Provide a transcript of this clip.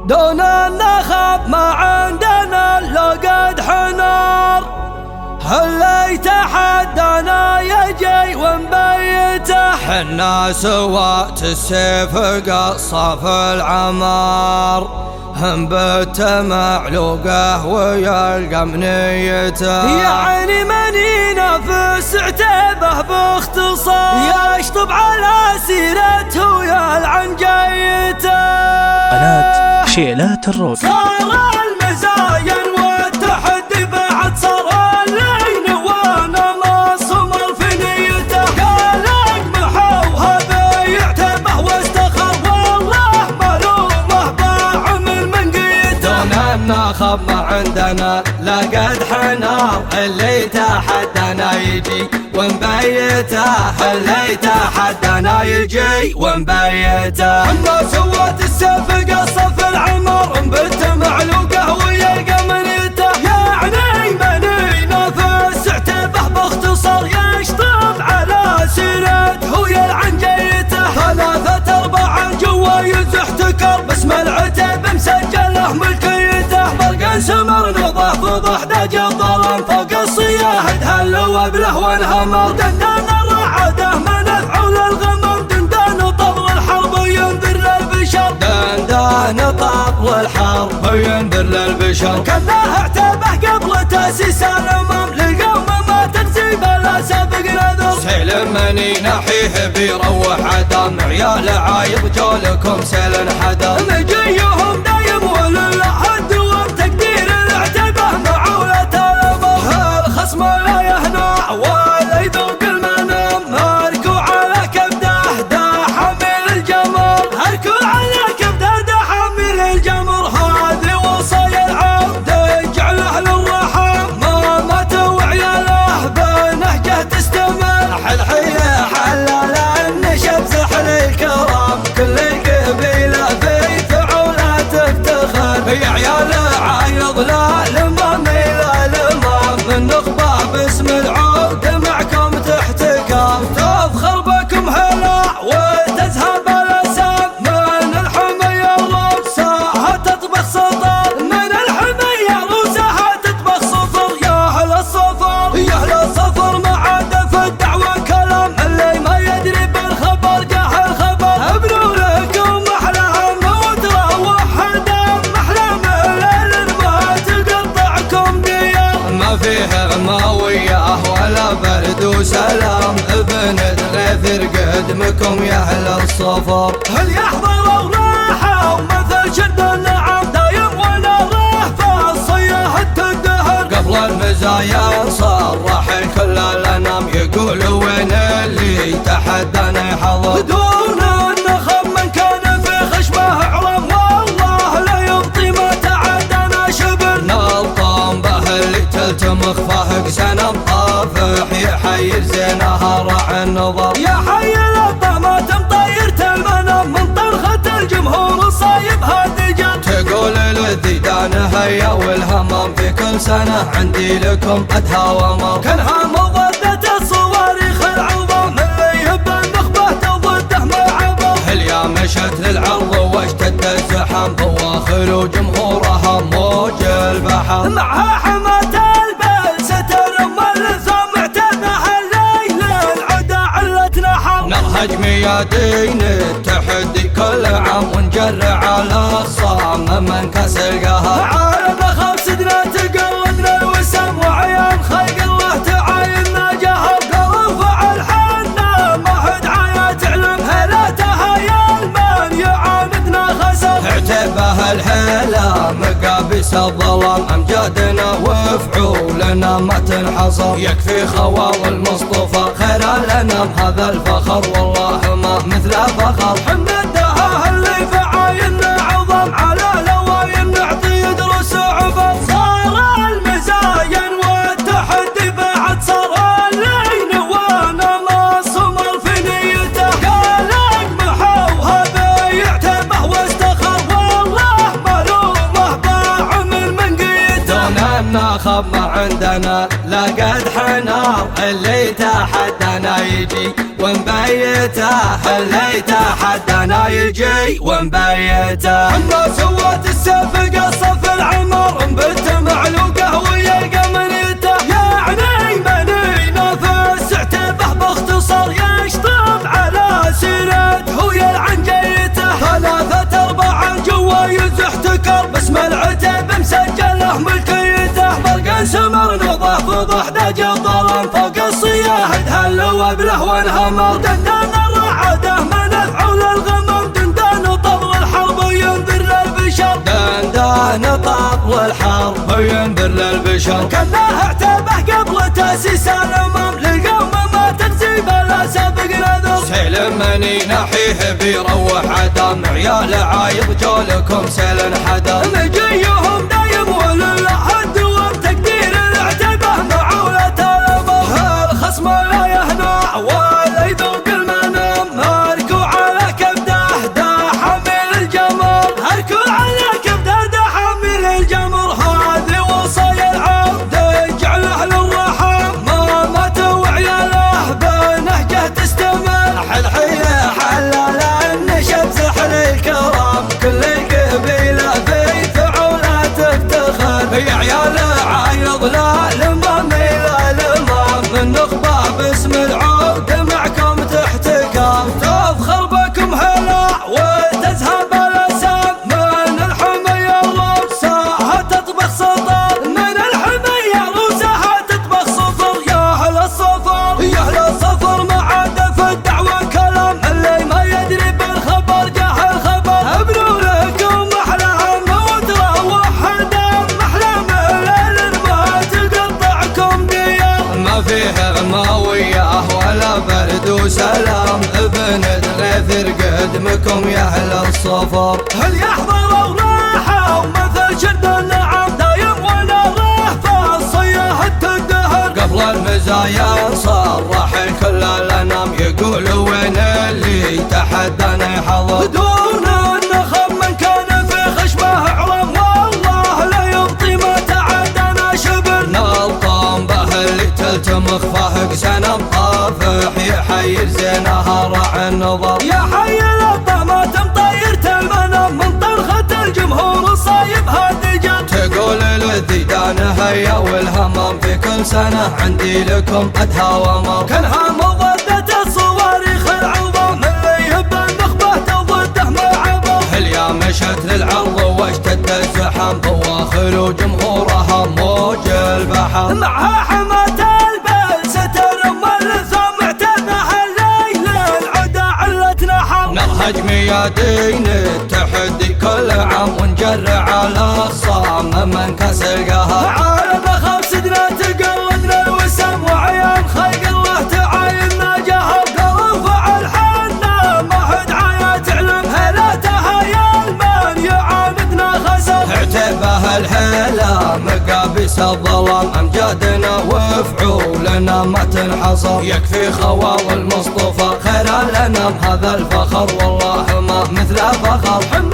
دون النخب ما عندنا لو قد حنار. اللي يتحدانا يجي ونبيته، حنا سوات السيف قصف العمار. هنبت معلوقه ويلقى منيته، يعني من ينافس عتيبه باختصار يشطب على سيرته ويلعن جيته. قناة شيلات الروك. صار المزاين والتحدي بعد صار اللين وانا ما صمر في نيته. قال اقمحوها بيعتبه واستخر والله ملومه باع من منقيته. دون النخب ما عندنا لا قد حنار. اللي يتحدانا يجي ونبيته، اللي يتحدانا يجي ونبيته. حنا سوات السيف قصف العمر، انبت معلوقه ويلقى منيته. يعني من ينافس عتيبه باختصار يشطب على سيرته ويلعن جيته. 3 4 جوايز احتكر باسم العتيب مسجله ملكيته. برق سمر نضح فضح داج الظلام فوق الصياهد هلوا بله وانهمر. دندان الرعاده من افعول الغمر، دندان طبل الحرب ينذر للبشر. دندان طبل الحرب ينذر للبشر. كله اعتبه قبل تاسيس الامم للقوم ما تنسي بلا سابق نذر. سيل من ينحيه بيروح عدم، عيال عايض جولكم سيل حدا. مجيهم دايم وللحد وبتقدير العتبه معولة الامر. الخصم لا يهنع ولا يذوق المنام، هركو على كبده دا حامل الجمر. هركو على كبده دا حامل الجمر. هذه وصايا العبد اجعله للرحم، ما مات وعياله بنهجه تستمر. حلحيه حلال النشب سحل الكرام، كل القبيله في فعوله تفتخر. يا عيال عايض لا الامام الى الامام، من نخبه باسم العود معكم تحتكر. تفخر بكم هلا وتذهب الاسام، من الحميه روسها تطبخ سطر. من الحميه روسها تطبخ صفر. يا اهل الصفر يا اهل الصفر ما عاد في الدعوه كلام، اللي ما يدري بالخبر جاه الخبر. ابنوا لكم احلام وتروح هدام، احلام الليل ما تقطعكم ديار. ما فيه غماويه ولا برد وسلام، ابن الغيث قدمكم يا اهل الصفر. هل يحضروا راحه ومثل شد النعم دايم ولا راح في الصياح الدهر. قبل المزايا صرح كل الانام، يقولوا وين اللي تحدانا يحضر. دون النخب من كان في خشمه عرم، والله لا يبطي ما تعدانا شبر. نلطم به اللي تلتمخ فاهق سنم طافح، يحير زينها راع النظر. يا حي الطمات مطيرة المنام، من طرخة الجمهور الصايب هذه جت. تقول للذيدان هيا والهمام، في كل سنة عندي لكم أدهى ومام. كانها مضدة الصواريخ العظام، اللي يهب النخبة تضده ملعبه. هليا مشت للعرض واشتد الزحام، بواخر جمهورها موج البحر. معها حماة البل سترم اللثام، اعتبها الليل العدا علة نحر. نرهج ميادين التحدي كل عام، ونجرع على الصام من كاس القهر. على نخاف سدنا تقودنا الوسام، وعيان خلق الله تعايننا جهر. رفع الحنا ما هد عيا تعلم، هلاتها يا المان يعاندنا خسر. اعتبها الهلا مقابس الظلام، امجادنا وفعولنا ما تنحصر. يكفي خوال المصطفى خير لنا هذا الفخر، والله ما مثل فخر. حمدها اللي فعايننا عظم، على لواين نعطي دروس وعبر. صار المزاين والتحدي بعد صار اللين وانا ما صمر في نيته. قال اقمحوها بيعتبه واستخر، والله ملومه باع من منقيته. دون النخب ما عندنا لا قد حنار، اللي يتحدانا يجي ونبيته، اللي يتحدانا يجي ونبيته. حنا سوات والسيف قصف العمر بنت معلوقه ويلقى منيته، يعني من ينافس عتبه باختصار يشطب على سيرته ويلعن جيته. 3 4 جوايز احتكر باسم العتب مسجله ملكيته، برق سمر نضح فضح داج الظلام فوق الصياهد هلوا بله وانهمر. دندان الرعاده من افعول الغمام، دندان طبل الحرب ينذر للبشر، دندان طبل الحرب ينذر للبشر. كانه اعتبه قبل تاسيس الامم للقوم ما تغزي بلا سابق نذر. سيل من ينحيه بيروح عدم، عيال عايض جولكم سيل انحدر. مجيهم دايم وللحد وتقدير العتبه معولة الامر. الخصم لا يهنع ولا يذوق المنام، اركوا على كبده دا حامل الجمر، اركوا على كبده دا حامل الجمر. هذه وصايا العبد اجعله للرحم، ما مات وعياله بنهجه تستمر. حلحيه حلال النشب سحل الكرام، كل القبيله في فعوله تفتخر. يا عيال عايض لا الامام الى الامام، من نخبه باسم العود معكم تحتكر. تفخر بكم هلا وتزهب الاسام، من الحميه روسها تطبخ سطر، من الحميه روسها تطبخ صفر. يا اهل الصفر يا اهل الصفر ما عاد في الدعوه كلام، اللي ما يدري بالخبر جاهل خبر. ابنوا لكم احلى موت روح الدم، احلى ملل ما تقطعكم ديار. ما فيه غماويه ولا برد وسلام، ابن الغيث قدمكم يا اهل الصفر. هل يحضروا راحه ومثل شد النعم دايم ولا راح فالصياح الدهر. قبل المزايا صرح كل الانام، يقولوا وين اللي تحداني حضر. دون النخب من كان في خشمه عرم، والله لا يبطي ما تعدانا شبر. نلطم به اللي تلتمخ فهق سنم، طافح يحير زينها راع النظر. يا حي الطمات مطيرت المنام، من طرخة الجمهور الصايب هذه جم. تقول للديدان هيا والهمام، في كل سنة عندي لكم أدهى ومر. كانها مضدة الصواريخ العظام، اللي يهب النخبة تضده ما عبر. هليا مشت للعرض واشتد الزحام، بواخر وجمهورها موج البحر. معها حماة البل ستر ملثم، اعتناها الليل العدا علة نحر. نرهج ميادين التحدي كل عام، ونجرع الاخصام من كاس القهر. عالم خاف سدنا تقلدنا الوسم، وعيان خلق الله تعايننا جهر. رفع الحنا ما حد عايا تعلم، هلاتها يا المن يعاندنا خسر. اعتبه الهلا مقابس الظلام، امجادنا وفعولنا ما تنحصر. يكفي خوال المصطفى خير الانام، هذا الفخر والله ما مثل فخر.